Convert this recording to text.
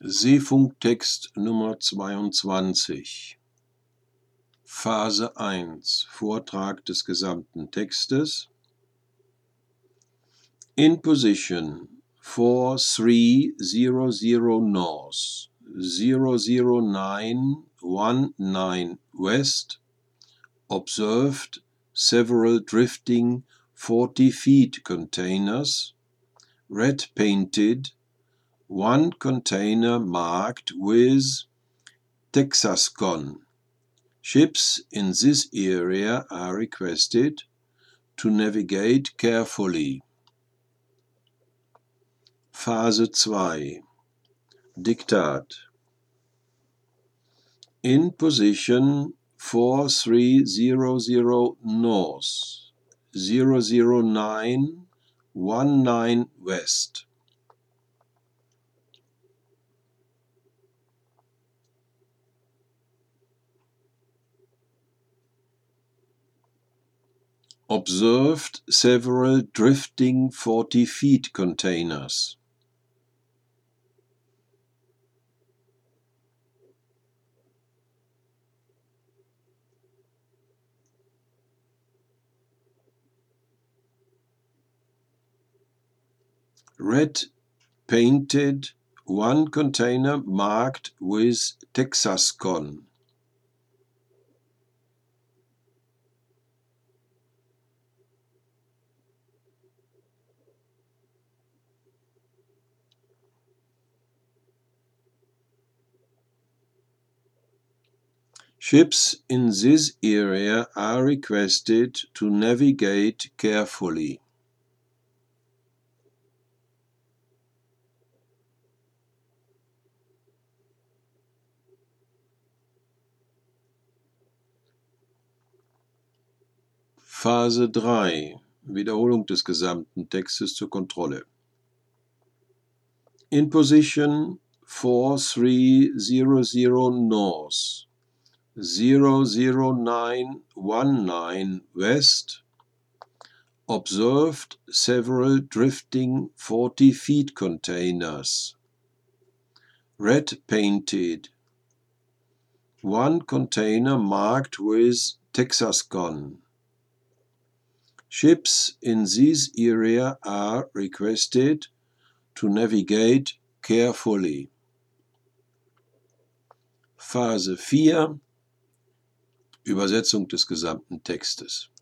Seefunktext Nummer 22. Phase 1. Vortrag des gesamten Textes. In position 4300 north, 00919 west, observed several drifting 40 feet containers, red painted, one container marked with Texascon. Ships in this area are requested to navigate carefully. Phase 2. Diktat. In position 4300 north, 00919 west. Observed several drifting 40 feet containers. Red painted, one container marked with Texascon. Ships in this area are requested to navigate carefully. Phase 3. Wiederholung des gesamten Textes zur Kontrolle. In position 4300 north, 00919 west, observed several drifting 40 feet containers, red painted, one container marked with Texascon. Ships in this area are requested to navigate carefully. Phase 4. Übersetzung des gesamten Textes.